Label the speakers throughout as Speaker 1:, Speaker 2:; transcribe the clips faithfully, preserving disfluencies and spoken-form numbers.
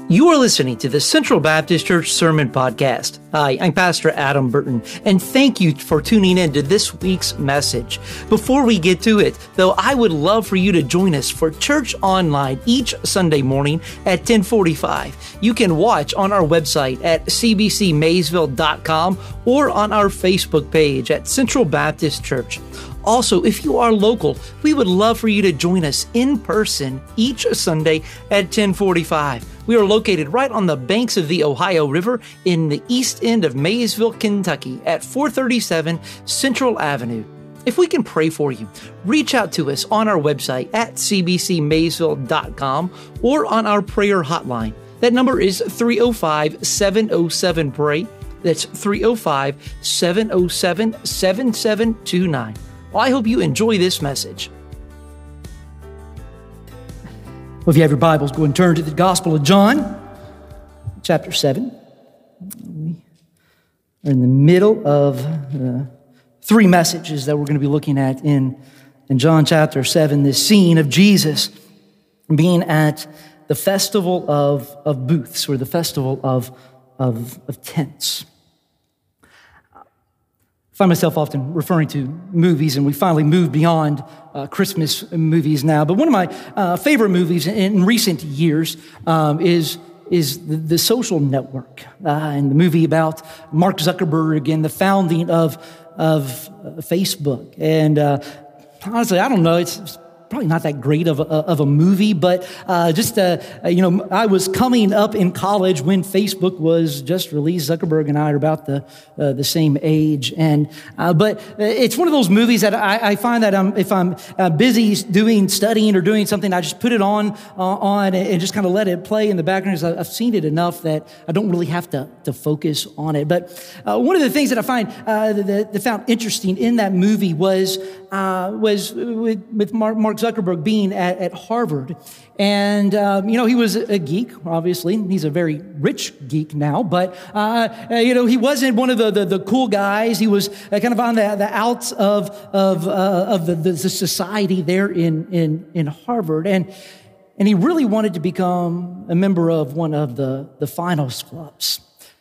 Speaker 1: You are listening to the Central Baptist Church Sermon Podcast. Hi, I'm Pastor Adam Burton, and thank you for tuning in to this week's message. Before we get to it, though, I would love for you to join us for Church Online each Sunday morning at ten forty-five. You can watch on our website at c b c maysville dot com or on our Facebook page at Central Baptist Church. Also, if you are local, we would love for you to join us in person each Sunday at ten forty-five. We are located right on the banks of the Ohio River in the east end of Maysville, Kentucky at four thirty-seven Central Avenue. If we can pray for you, reach out to us on our website at c b c maysville dot com or on our prayer hotline. That number is three oh five, seven oh seven, pray. That's three oh five, seven oh seven, seven seven two nine. Well, I hope you enjoy this message. Well, if you have your Bibles, go and turn to the Gospel of John, chapter seven. We are in the middle of uh, three messages that we're going to be looking at in, in John chapter seven, this scene of Jesus being at the festival of, of booths, or the festival of, of, of tents. I find myself often referring to movies, and we finally moved beyond uh, Christmas movies now. But one of my uh, favorite movies in, in recent years um, is is the, the Social Network, uh, and the movie about Mark Zuckerberg and the founding of of uh, Facebook. And uh, honestly, I don't know. It's, it's probably not that great of a, of a movie, but uh, just, uh, you know, I was coming up in college when Facebook was just released. Zuckerberg and I are about the uh, the same age. And uh, but it's one of those movies that I, I find that I'm, if I'm uh, busy doing, studying or doing something, I just put it on, uh, on and just kind of let it play in the background. I've seen it enough that I don't really have to, to focus on it. But uh, one of the things that I find uh, that, that found interesting in that movie was, uh, was with, with Mark, Mark Zuckerberg being at, at Harvard. And, um, you know, he was a geek, obviously. He's a very rich geek now. But, uh, you know, he wasn't one of the, the, the cool guys. He was uh, kind of on the, the outs of, of, uh, of the, the society there in, in, in Harvard. And, and he really wanted to become a member of one of the, the finals clubs.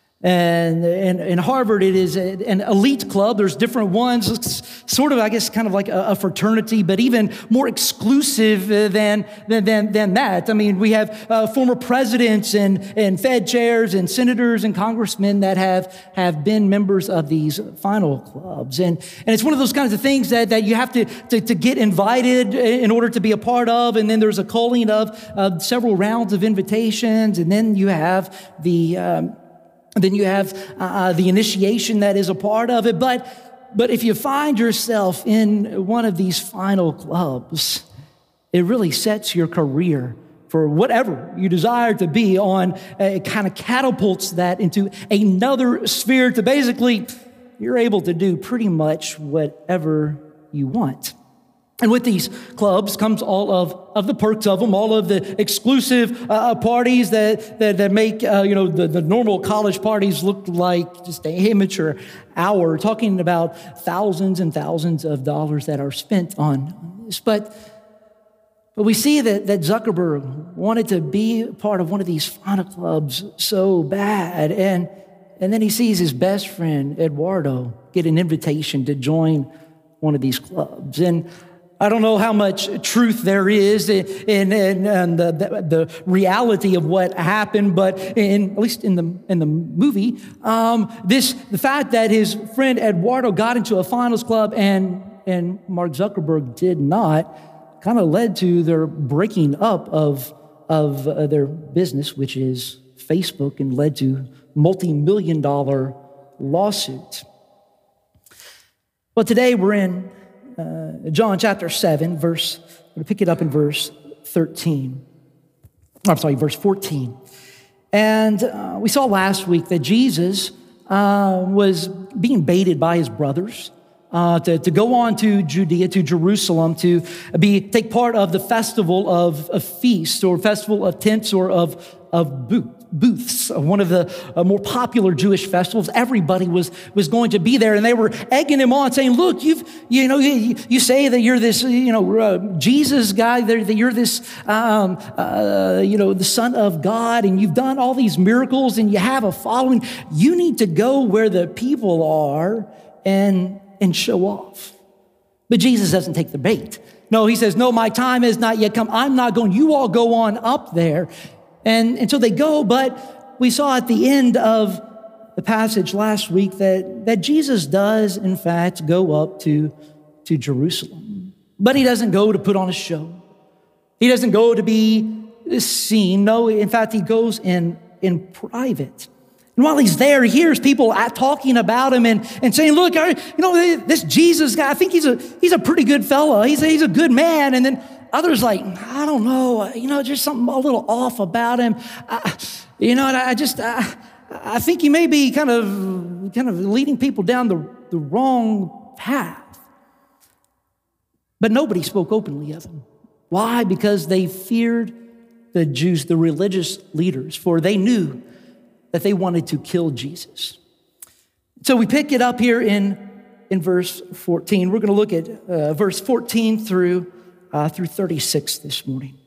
Speaker 1: And in, in Harvard, it is a, an elite club. There's different ones. It's sort of, I guess, kind of like a, a fraternity, but even more exclusive than than than that. I mean, we have uh, former presidents and and Fed chairs and senators and congressmen that have have been members of these final clubs. And and it's one of those kinds of things that that you have to to, to get invited in order to be a part of. And then there's a culling of uh, several rounds of invitations, and then you have the um, Then you have uh, the initiation that is a part of it. But but if you find yourself in one of these final clubs, it really sets your career for whatever you desire to be on. It kind of catapults that into another sphere to basically, you're able to do pretty much whatever you want. And with these clubs comes all of, of the perks of them, all of the exclusive uh, parties that that, that make uh, you know the, the normal college parties look like just an amateur hour. We're talking about thousands and thousands of dollars that are spent on this. But but we see that that Zuckerberg wanted to be part of one of these final clubs so bad, and and then he sees his best friend Eduardo get an invitation to join one of these clubs. And I don't know how much truth there is in, in, in the, the, the reality of what happened, but in, at least in the in the movie, um, this the fact that his friend Eduardo got into a finals club and and Mark Zuckerberg did not, kind of led to their breaking up of of uh, their business, which is Facebook, and led to multi-million dollar lawsuits. Well, today we're in Uh, John chapter seven, verse, I'm going to pick it up in verse thirteen. I'm sorry, verse fourteen. And uh, we saw last week that Jesus uh, was being baited by his brothers uh, to, to go on to Judea, to Jerusalem, to be take part of the festival of, of feasts, or festival of tents, or of, of booth, booths, one of the uh, more popular Jewish festivals. Everybody was, was going to be there, and they were egging him on, saying, look, you've, you know, you, you say that you're this, you know, uh, Jesus guy, that you're this, um, uh, you know, the Son of God, and you've done all these miracles, and you have a following. You need to go where the people are and, and show off. But Jesus doesn't take the bait. No, he says, no, my time has not yet come. I'm not going. You all go on up there. And, and so they go, but we saw at the end of the passage last week that, that Jesus does, in fact, go up to, to Jerusalem. But he doesn't go to put on a show. He doesn't go to be seen. No, in fact, he goes in, in private. And while he's there, he hears people talking about him and, and saying, look, you know, this Jesus guy, I think he's a he's a pretty good fellow. He's a, he's a good man. And then others like, I don't know, you know, there's something a little off about him. I, you know, and I just, I, I think he may be kind of kind of leading people down the, the wrong path. But nobody spoke openly of him. Why? Because they feared the Jews, the religious leaders, for they knew that they wanted to kill Jesus. So we pick it up here in, in verse fourteen. We're going to look at uh, verse fourteen through, uh, through thirty-six this morning.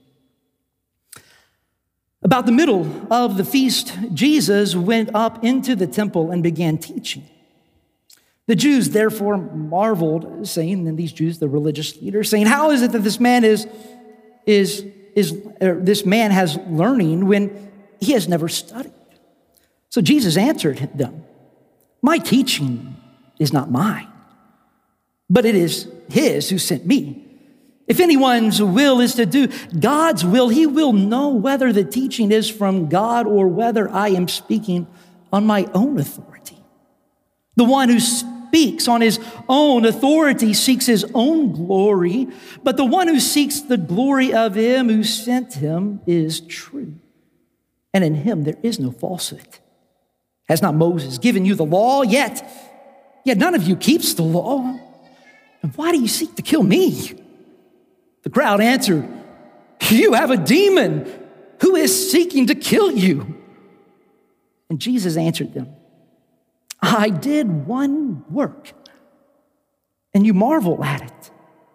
Speaker 1: About the middle of the feast, Jesus went up into the temple and began teaching. The Jews therefore marveled, saying, and these Jews, the religious leaders, saying, how is it that this man is, is, is er, this man has learning when he has never studied? So Jesus answered them, my teaching is not mine, but it is his who sent me. If anyone's will is to do God's will, he will know whether the teaching is from God or whether I am speaking on my own authority. The one who speaks on his own authority seeks his own glory, but the one who seeks the glory of him who sent him is true, and in him there is no falsehood. Has not Moses given you the law? Yet, yet none of you keeps the law. And why do you seek to kill me? The crowd answered, you have a demon. Who is seeking to kill you? And Jesus answered them, I did one work, and you marvel at it.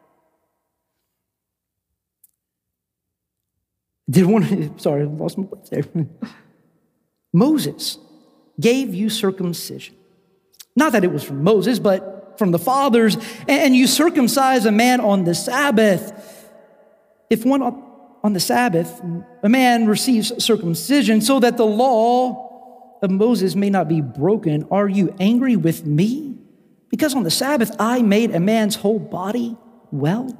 Speaker 1: Did one, sorry, I lost my words there. Moses gave you circumcision. Not that it was from Moses, but from the fathers. And you circumcise a man on the Sabbath. If one on the Sabbath, a man receives circumcision so that the law of Moses may not be broken, are you angry with me? Because on the Sabbath I made a man's whole body well.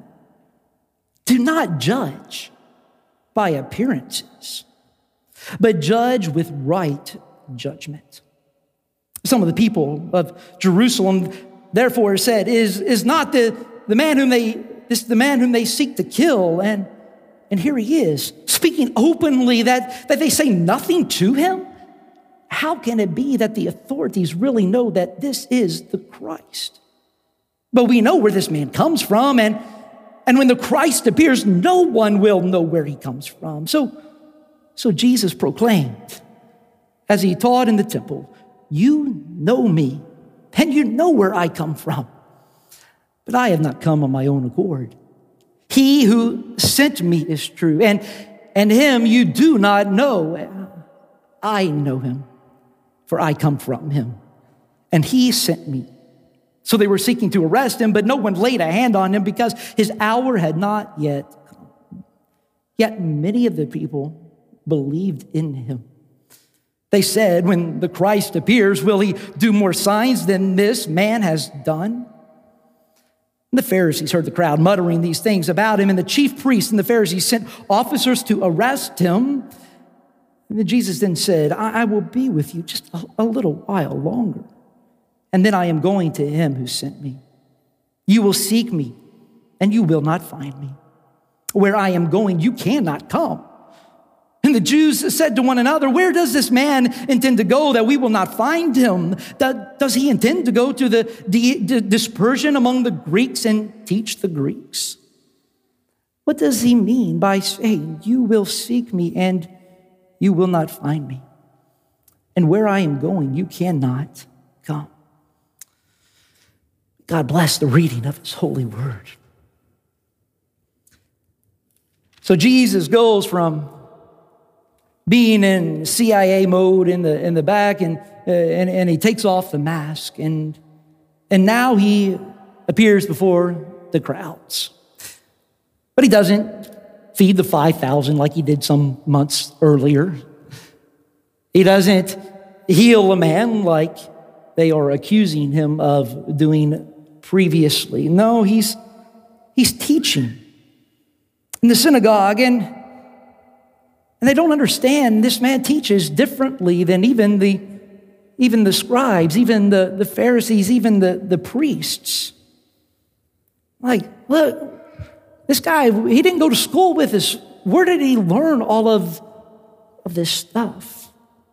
Speaker 1: Do not judge by appearances, but judge with right judgment. Some of the people of Jerusalem therefore said, is, is not the, the man whom they this the man whom they seek to kill, and, and here he is, speaking openly that, that they say nothing to him? How can it be that the authorities really know that this is the Christ? But we know where this man comes from, and, and when the Christ appears, no one will know where he comes from. So, so Jesus proclaimed, as he taught in the temple, you know me, and you know where I come from. But I have not come on my own accord. He who sent me is true, and, and him you do not know. I know him, for I come from him, and he sent me. So they were seeking to arrest him, but no one laid a hand on him because his hour had not yet come. Yet many of the people believed in him. They said, when the Christ appears, will he do more signs than this man has done? And the Pharisees heard the crowd muttering these things about him, and the chief priests and the Pharisees sent officers to arrest him. And then Jesus then said, I, I will be with you just a, a little while longer, and then I am going to him who sent me. You will seek me, and you will not find me. Where I am going, you cannot come. And the Jews said to one another, where does this man intend to go that we will not find him? Does he intend to go to the dispersion among the Greeks and teach the Greeks? What does he mean by saying, you will seek me and you will not find me? and where I am going, you cannot come. God bless the reading of his holy word. So Jesus goes from being in C I A mode in the in the back, and uh, and, and he takes off the mask, and and now he appears before the crowds. But he doesn't feed the five thousand like he did some months earlier. He doesn't heal a man like they are accusing him of doing previously. No, he's he's teaching in the synagogue, and, and they don't understand this man teaches differently than even the even the scribes, even the, the Pharisees, even the, the priests. Like, look, this guy, he didn't go to school with us. Where did he learn all of, of this stuff?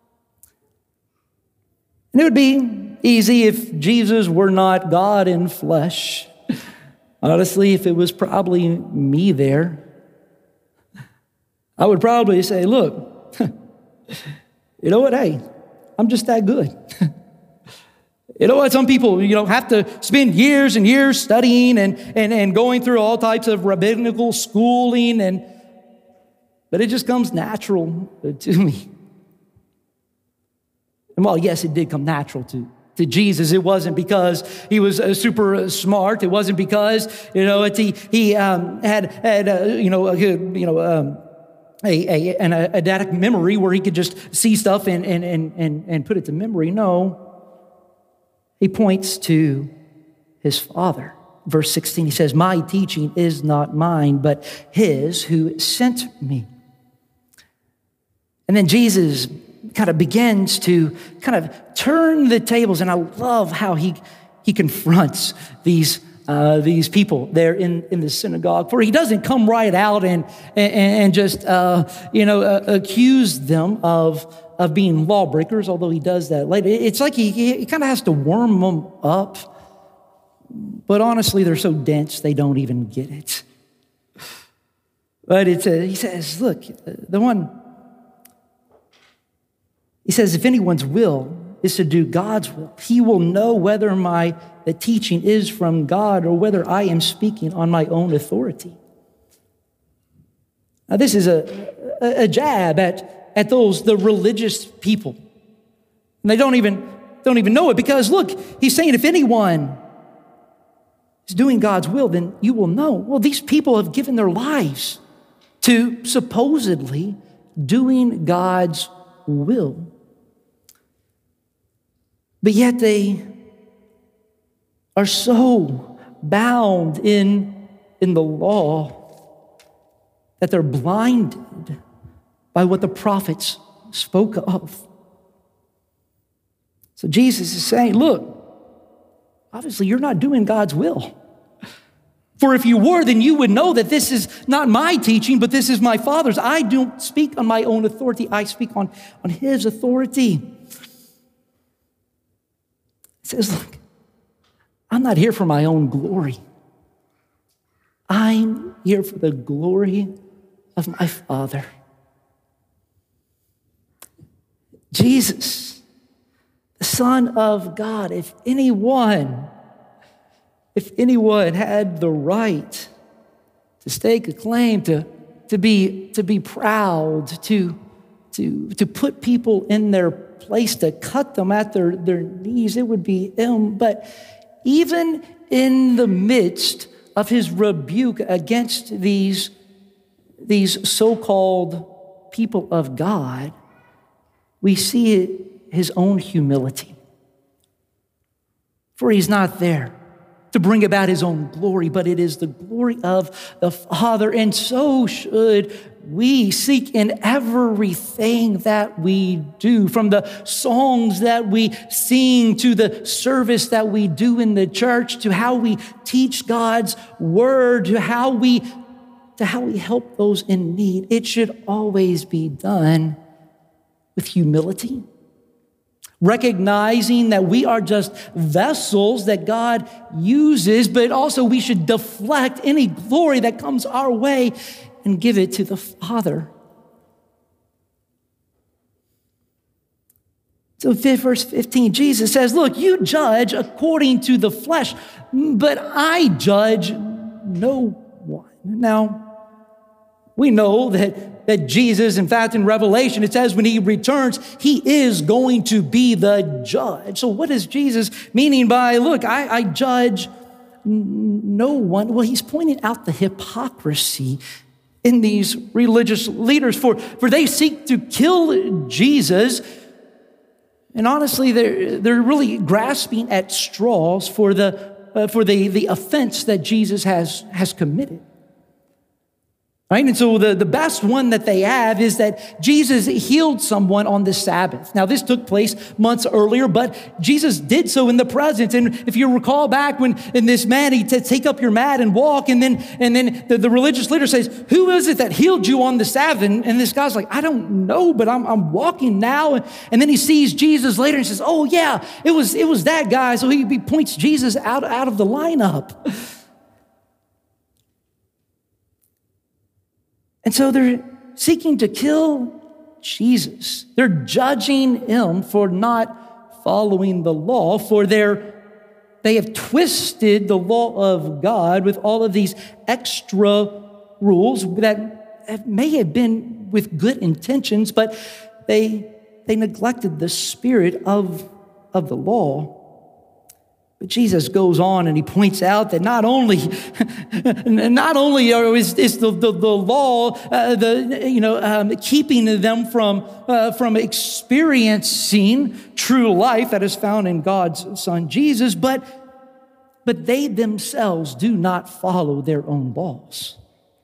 Speaker 1: And it would be easy if Jesus were not God in flesh. Honestly, if it was probably me there, I would probably say, look, you know what, hey, I'm just that good. You know what, some people, you know, have to spend years and years studying and, and, and going through all types of rabbinical schooling, and but it just comes natural to me. And while, yes, it did come natural to, to Jesus, it wasn't because he was uh, super smart. It wasn't because, you know, it, he, he um, had, had uh, you know, a, you know, um, a, a, an eidetic memory where he could just see stuff and, and, and, and, and put it to memory. No. He points to his Father. Verse sixteen, he says, my teaching is not mine, but his who sent me. And then Jesus kind of begins to kind of turn the tables, and I love how he, he confronts these, uh, these people there in, in the synagogue. For he doesn't come right out and, and, and just, uh, you know, uh, accuse them of of being lawbreakers, although he does that later. It's like he, he kind of has to warm them up. But honestly, they're so dense, they don't even get it. But it's a, he says, look, the one, he says, if anyone's will is to do God's will, he will know whether my the teaching is from God or whether I am speaking on my own authority. Now, this is a, a, a jab at at those, the religious people. And they don't even, don't even know it, because look, he's saying if anyone is doing God's will, then you will know. Well, these people have given their lives to supposedly doing God's will. But yet they are so bound in, in the law that they're blinded by what the prophets spoke of. So Jesus is saying, look, obviously you're not doing God's will. For if you were, then you would know that this is not my teaching, but this is my Father's. I don't speak on my own authority. I speak on, on his authority. It says, look, I'm not here for my own glory. I'm here for the glory of my Father. Jesus, the Son of God, if anyone, if anyone had the right to stake a claim, to, to be, to be proud, to, to, to put people in their place, to cut them at their, their knees, it would be him. But even in the midst of his rebuke against these, these so-called people of God, we see his own humility. For he's not there to bring about his own glory, but it is the glory of the Father. And so should we seek in everything that we do, from the songs that we sing to the service that we do in the church, to how we teach God's word, to how we, to how we help those in need. It should always be done with humility, recognizing that we are just vessels that God uses, but also we should deflect any glory that comes our way and give it to the Father. So verse fifteen, Jesus says, look, you judge according to the flesh, but I judge no one. Now, we know that, that Jesus, in fact, in Revelation, it says when he returns, he is going to be the judge. So what is Jesus meaning by, look, I, I judge no one? Well, he's pointing out the hypocrisy in these religious leaders, for, for they seek to kill Jesus. And honestly, they're, they're really grasping at straws for the, uh, for the, the offense that Jesus has, has committed. Right? And so the, the best one that they have is that Jesus healed someone on the Sabbath. Now, this took place months earlier, but Jesus did so in the presence. And if you recall back when in this man, he said, take up your mat and walk. And then, and then the, the religious leader says, who is it that healed you on the Sabbath? And, and this guy's like, I don't know, but I'm, I'm walking now. And, and then he sees Jesus later and says, oh yeah, it was, it was that guy. So he, he points Jesus out, out of the lineup. And so they're seeking to kill Jesus. They're judging him for not following the law, for their, they have twisted the law of God with all of these extra rules that may have been with good intentions, but they, they neglected the spirit of, of the law. But Jesus goes on and he points out that not only, not only is, is the, the, the law, uh, the you know, um, keeping them from uh, from experiencing true life that is found in God's Son Jesus, but but they themselves do not follow their own laws.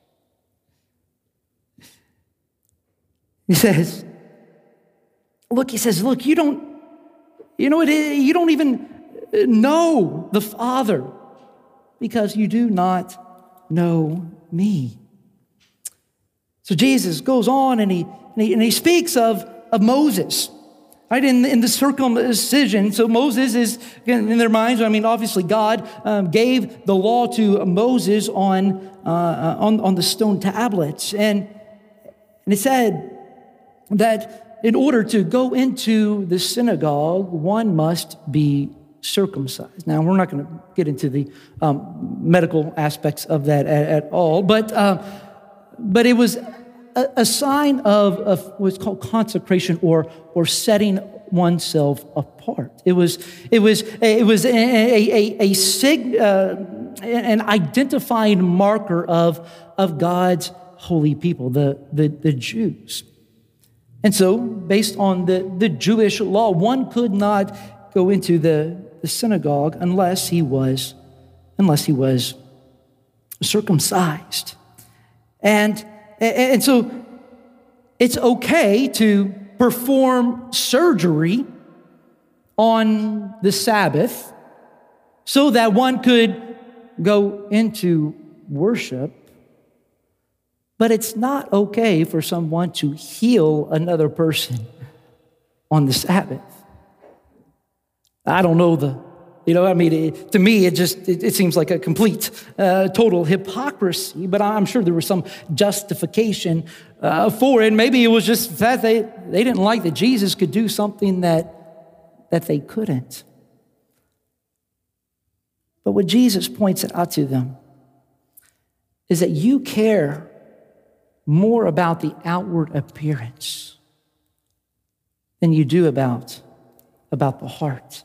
Speaker 1: He says, look, he says, look, you don't, you know, it, you don't even know the Father because you do not know me. So Jesus goes on and he, and he, and he speaks of, of Moses, right? In, in the circumcision. So Moses is, again, in their minds, I mean, obviously God um, gave the law to Moses on, uh, on, on the stone tablets. And, and it said that in order to go into the synagogue, one must be circumcised. Now, we're not going to get into the um, medical aspects of that at, at all, but uh, but it was a, a sign of, of what's called consecration or or setting oneself apart. It was it was it was a a, a, a sig, uh, an identifying marker of of God's holy people, the the, the Jews. And so, based on the, the Jewish law, one could not go into the the synagogue unless he was, unless he was circumcised. And, and so it's okay to perform surgery on the Sabbath so that one could go into worship, but it's not okay for someone to heal another person on the Sabbath. I don't know the, you know, I mean, it, to me, it just, it, it seems like a complete, uh, total hypocrisy, but I'm sure there was some justification uh, for it. Maybe it was just that they, they didn't like that Jesus could do something that, that they couldn't. But what Jesus points out to them is that you care more about the outward appearance than you do about, about the heart.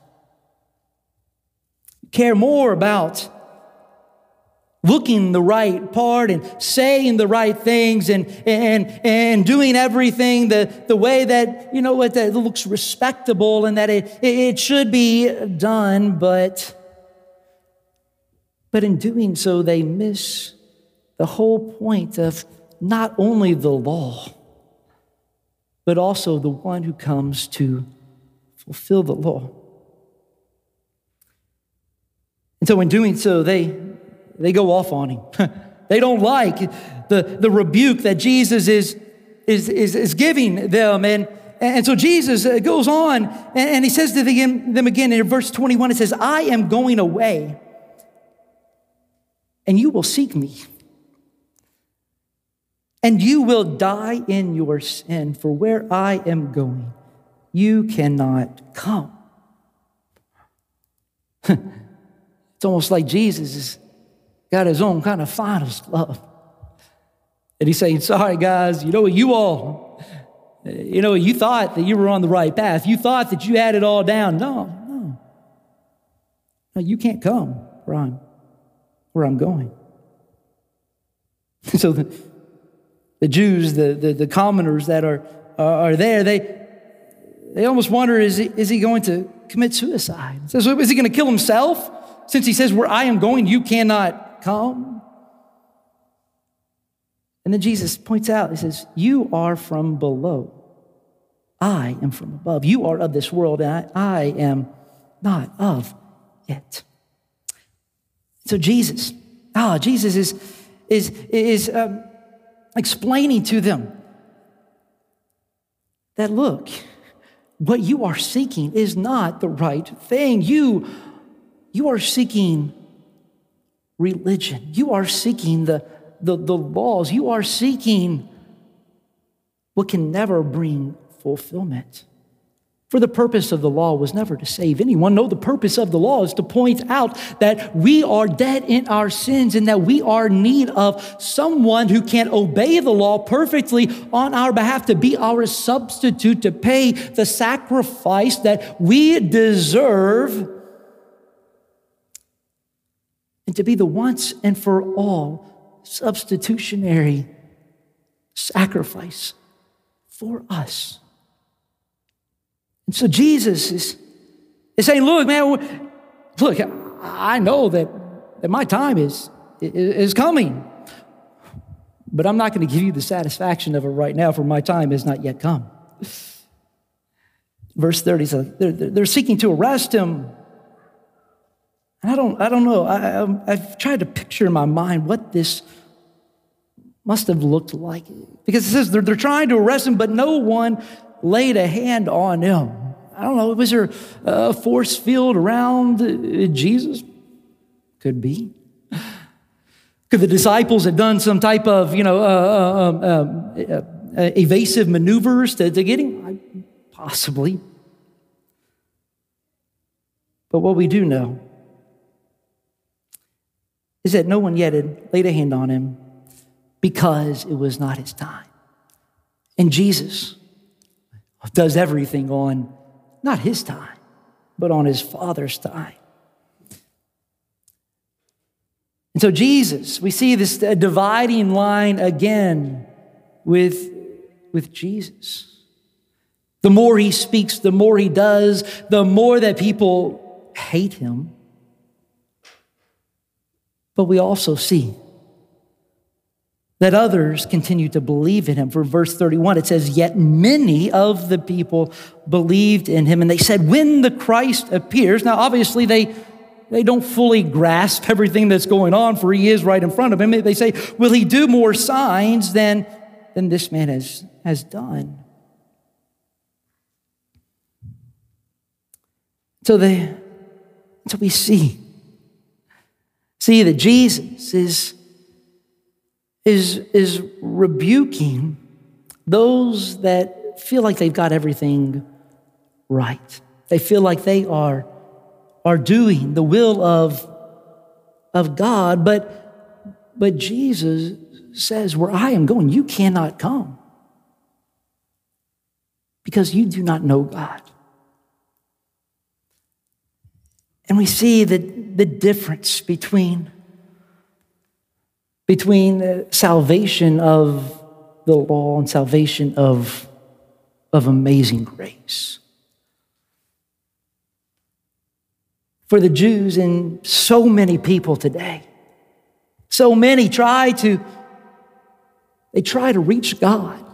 Speaker 1: Care more about looking the right part and saying the right things and and and doing everything the, the way that, you know what, that looks respectable and that it, it should be done, but but in doing so they miss the whole point of not only the law, but also the one who comes to fulfill the law. And so in doing so, they, they go off on him. They don't like the, the rebuke that Jesus is, is, is, is giving them. And, and so Jesus goes on and, and he says to them again in verse twenty-one, it says, I am going away and you will seek me. And you will die in your sin, for where I am going, you cannot come. It's almost like Jesus has got his own kind of finest love. And he's saying, sorry, guys, you know what, you all, you know, you thought that you were on the right path. You thought that you had it all down. No, no. No, you can't come where I'm, where I'm going. So the, the Jews, the, the, the commoners that are, are there, they, they almost wonder, is he, is he going to commit suicide? So is he going to kill himself? Since he says, where I am going, you cannot come. And then Jesus points out, he says, you are from below. I am from above. You are of this world, and I, I am not of it. So Jesus, ah, Jesus is, is, is um, explaining to them that, look, what you are seeking is not the right thing. You, you are seeking religion. You are seeking the, the, the laws. You are seeking what can never bring fulfillment. For the purpose of the law was never to save anyone. No, the purpose of the law is to point out that we are dead in our sins and that we are in need of someone who can obey the law perfectly on our behalf, to be our substitute, to pay the sacrifice that we deserve, and to be the once and for all substitutionary sacrifice for us. And so Jesus is, is saying, look, man, look, I know that, that my time is, is coming, but I'm not going to give you the satisfaction of it right now, for my time has not yet come. Verse thirty says, they're, they're seeking to arrest him. And I don't, I don't know, I, I've tried to picture in my mind what this must have looked like. Because it says they're, they're trying to arrest him, but no one laid a hand on him. I don't know, was there a force field around Jesus? Could be. Could the disciples have done some type of, you know, uh, uh, uh, uh, evasive maneuvers to, to get him? Possibly. But what we do know is that no one yet had laid a hand on him because it was not his time. And Jesus does everything on not his time, but on his Father's time. And so Jesus, we see this dividing line again with, with Jesus. The more he speaks, the more he does, the more that people hate him. But we also see that others continue to believe in him. For verse thirty-one, it says, yet many of the people believed in him. And they said, when the Christ appears, now obviously they, they don't fully grasp everything that's going on, for he is right in front of him. They say, will he do more signs than, than this man has, has done? So, they, so we see, see that Jesus is is, is rebuking those that feel like they've got everything right. They feel like they are, are doing the will of, of God, but, but Jesus says, where I am going, you cannot come because you do not know God. And we see the, the difference between between the salvation of the law and salvation of, of amazing grace. For the Jews and so many people today, so many try to, they try to reach God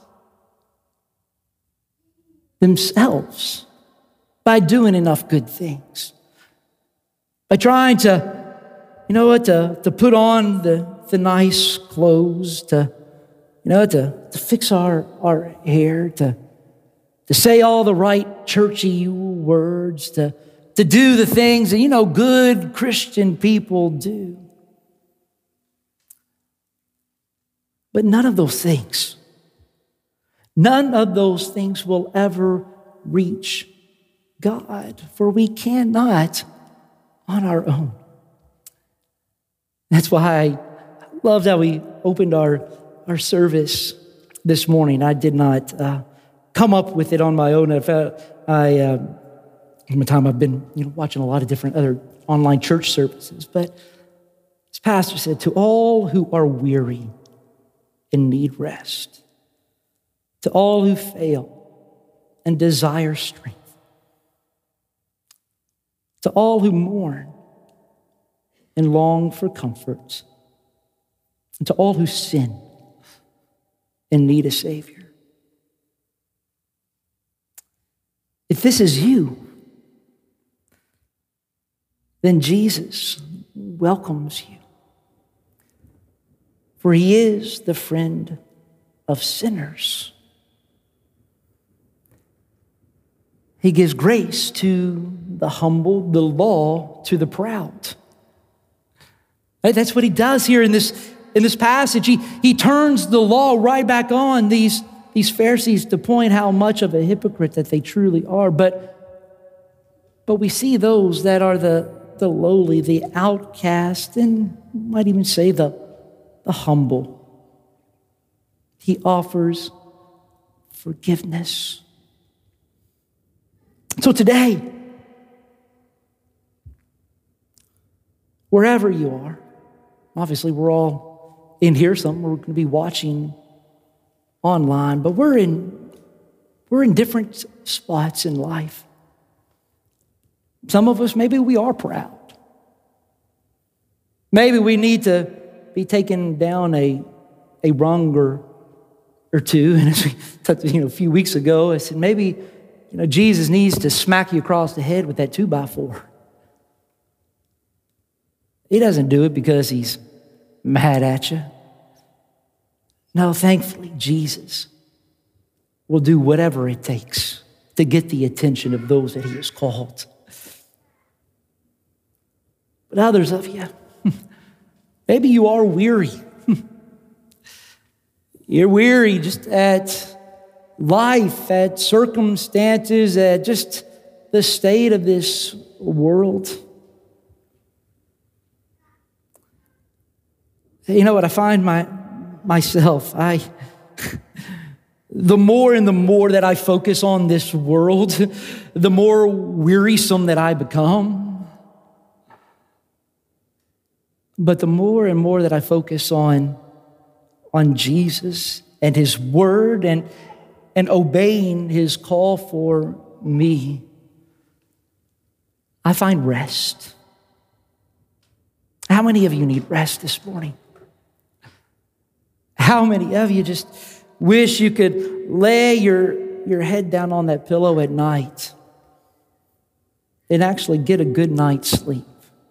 Speaker 1: themselves by doing enough good things, by trying to, you know what, to, to put on the the nice clothes, to, you know, to, to fix our, our hair, to, to say all the right churchy words, to, to do the things that, you know, good Christian people do. But none of those things, none of those things will ever reach God, for we cannot on our own. That's why I loved how we opened our, our service this morning. I did not uh, come up with it on my own. I, I uh, in my time, I've been you know watching a lot of different other online church services, but this pastor said, to all who are weary and need rest, to all who fail and desire strength, to all who mourn and long for comfort, and to all who sin and need a Savior. If this is you, then Jesus welcomes you, for he is the friend of sinners. He gives grace to the humble, the law to the proud. Right? That's what he does here in this, in this passage. He, he turns the law right back on these, these Pharisees to point how much of a hypocrite that they truly are. But, but we see those that are the, the lowly, the outcast, and might even say the, the humble. He offers forgiveness. So today, wherever you are, obviously we're all in here, some we're going to be watching online, but we're in, we're in different spots in life. Some of us, maybe we are proud. Maybe we need to be taken down a, a rung or, or two. And as we talked you know, a few weeks ago, I said, maybe you know, Jesus needs to smack you across the head with that two by four. He doesn't do it because he's mad at you. No, thankfully, Jesus will do whatever it takes to get the attention of those that he has called. But others of you, maybe you are weary. You're weary just at life, at circumstances, at just the state of this world. You know what? I find my myself, I the more and the more that I focus on this world, the more wearisome that I become. But the more and more that I focus on, on Jesus and his word and, and obeying his call for me, I find rest. How many of you need rest this morning? How many of you just wish you could lay your, your head down on that pillow at night and actually get a good night's sleep?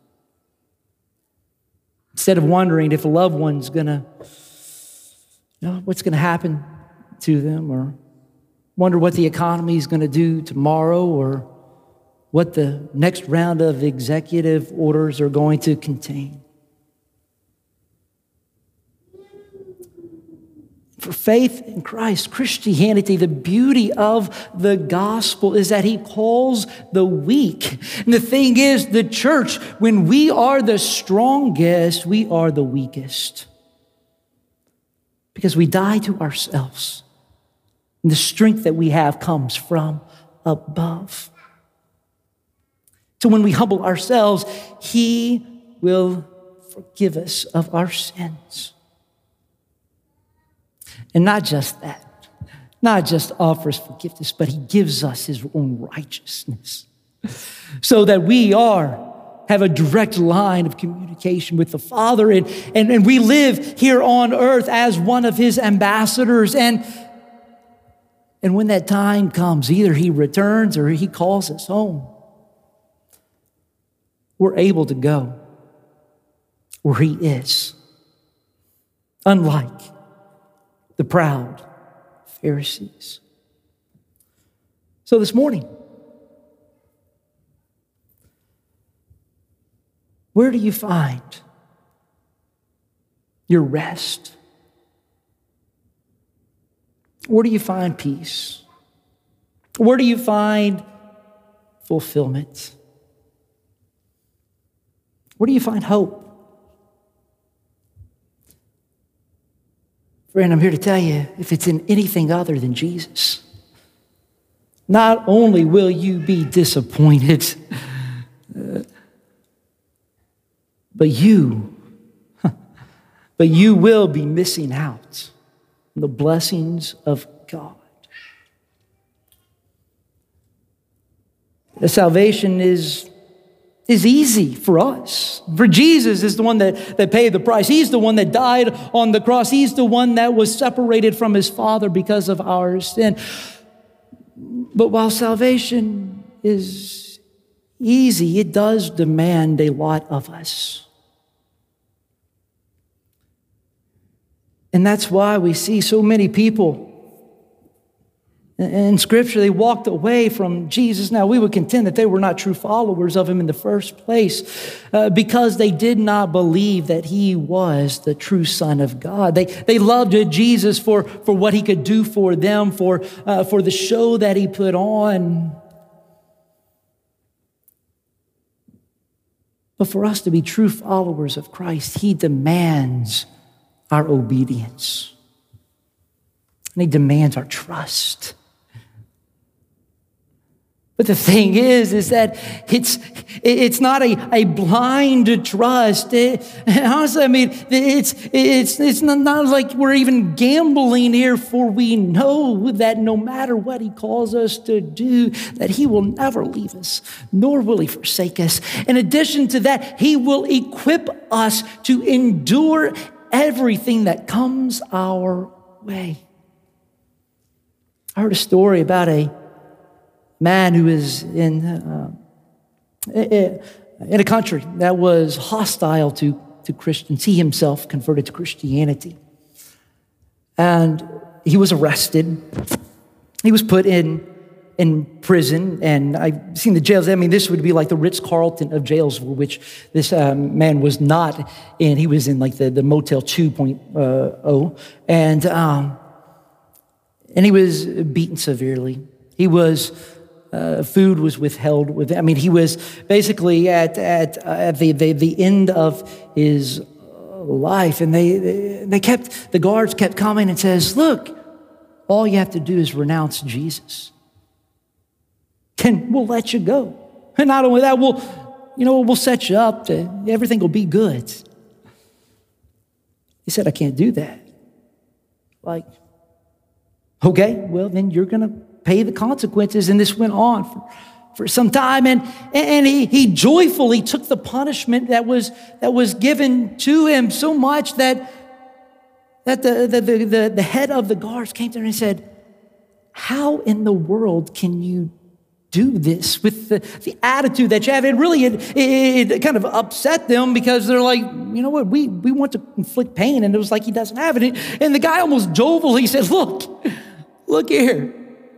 Speaker 1: Instead of wondering if a loved one's gonna, you know, what's gonna happen to them, or wonder what the economy is gonna do tomorrow, or what the next round of executive orders are going to contain. For faith in Christ, Christianity, the beauty of the gospel is that he calls the weak. And the thing is, the church, when we are the strongest, we are the weakest. Because we die to ourselves. And the strength that we have comes from above. So when we humble ourselves, he will forgive us of our sins. And not just that, not just offers forgiveness, but he gives us his own righteousness so that we are, have a direct line of communication with the Father, and, and, and we live here on earth as one of his ambassadors. And, and when that time comes, either he returns or he calls us home, we're able to go where he is, unlike the proud Pharisees. So this morning, where do you find your rest? Where do you find peace? Where do you find fulfillment? Where do you find hope? Friend, I'm here to tell you, if it's in anything other than Jesus, not only will you be disappointed, uh, but you, but you will be missing out on the blessings of God. The salvation is, is easy for us. For Jesus is the one that, that paid the price. He's the one that died on the cross. He's the one that was separated from his Father because of our sin. But while salvation is easy, it does demand a lot of us. And that's why we see so many people in Scripture, they walked away from Jesus. Now, we would contend that they were not true followers of him in the first place uh, because they did not believe that he was the true Son of God. They, they loved Jesus for, for what he could do for them, for, uh, for the show that he put on. But for us to be true followers of Christ, he demands our obedience. And he demands our trust. But the thing is, is that it's it's not a, a blind trust. It, honestly, I mean, it's it's it's not, not like we're even gambling here, for we know that no matter what he calls us to do, that he will never leave us, nor will he forsake us. In addition to that, he will equip us to endure everything that comes our way. I heard a story about a man who was in uh, in a country that was hostile to, to Christians. He himself converted to Christianity. And he was arrested. He was put in, in prison. And I've seen the jails. I mean, this would be like the Ritz-Carlton of jails, which this um, man was not in. He was in like the, the Motel two point oh. And, um, and he was beaten severely. He was... Uh, food was withheld with. I mean, he was basically at at uh, at the, the the end of his life, and they they kept the guards kept coming and says, "Look, all you have to do is renounce Jesus, and we'll let you go. And not only that, we'll you know we'll set you up. To, everything will be good." He said, "I can't do that." Like, okay, well then you're gonna pay the consequences. And this went on for, for some time. And, and he, he joyfully took the punishment that was, that was given to him, so much that, that the, the, the, the, the head of the guards came to him and said, "How in the world can you do this with the, the attitude that you have?" It really, it, it, it kind of upset them, because they're like, you know what, we, we want to inflict pain. And it was like, he doesn't have it. And the guy almost jovially said, look, look here.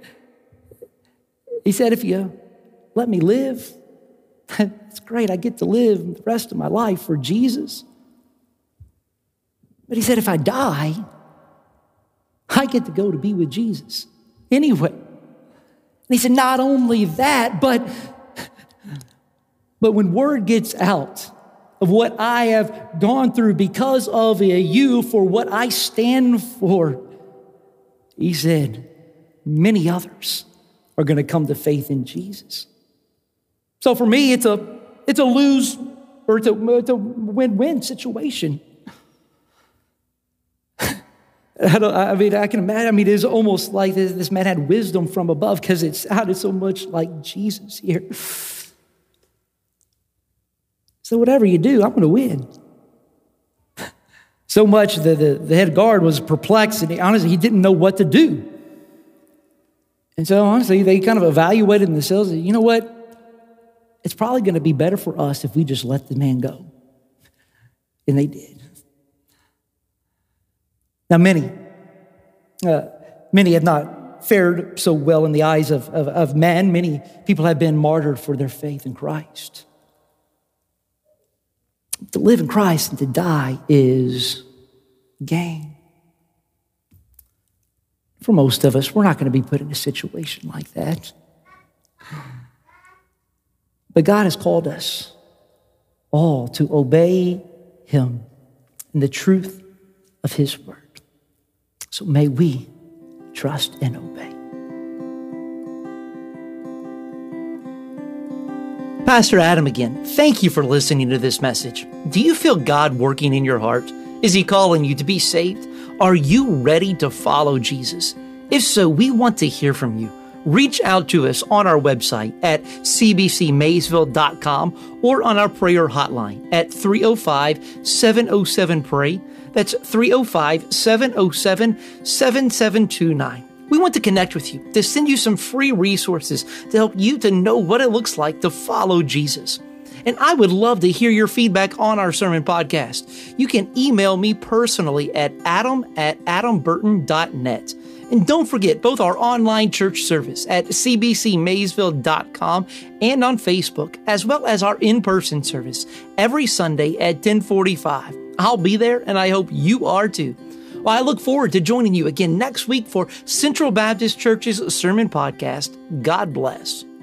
Speaker 1: He said, if you let me live, it's great. I get to live the rest of my life for Jesus. But he said, if I die, I get to go to be with Jesus anyway. And he said, not only that, but, but when word gets out of what I have gone through because of you, for what I stand for, he said, many others are going to come to faith in Jesus. So for me, it's a it's a lose or it's a, it's a win-win situation. I, don't, I mean, I can imagine. I mean, it's almost like this, this man had wisdom from above, because it sounded so much like Jesus here. So whatever you do, I'm going to win. So much that the, the head guard was perplexed, and he, honestly, he didn't know what to do. And so, honestly, they kind of evaluated themselves. You know what? It's probably going to be better for us if we just let the man go. And they did. Now, many, uh, many have not fared so well in the eyes of, of, of men. Many people have been martyred for their faith in Christ. To live in Christ and to die is gain. For most of us, we're not going to be put in a situation like that. But God has called us all to obey him in the truth of his word. So may we trust and obey. Pastor Adam again. Thank you for listening to this message. Do you feel God working in your heart? Is he calling you to be saved? Are you ready to follow Jesus? If so, we want to hear from you. Reach out to us on our website at c b c maysville dot com or on our prayer hotline at three oh five, seven oh seven, P R A Y. That's three oh five, seven oh seven, seven seven two nine. We want to connect with you, to send you some free resources to help you to know what it looks like to follow Jesus. And I would love to hear your feedback on our sermon podcast. You can email me personally at adam at adam burton dot net. And don't forget both our online church service at c b c maysville dot com and on Facebook, as well as our in-person service every Sunday at ten forty-five. I'll be there, and I hope you are too. Well, I look forward to joining you again next week for Central Baptist Church's Sermon Podcast. God bless.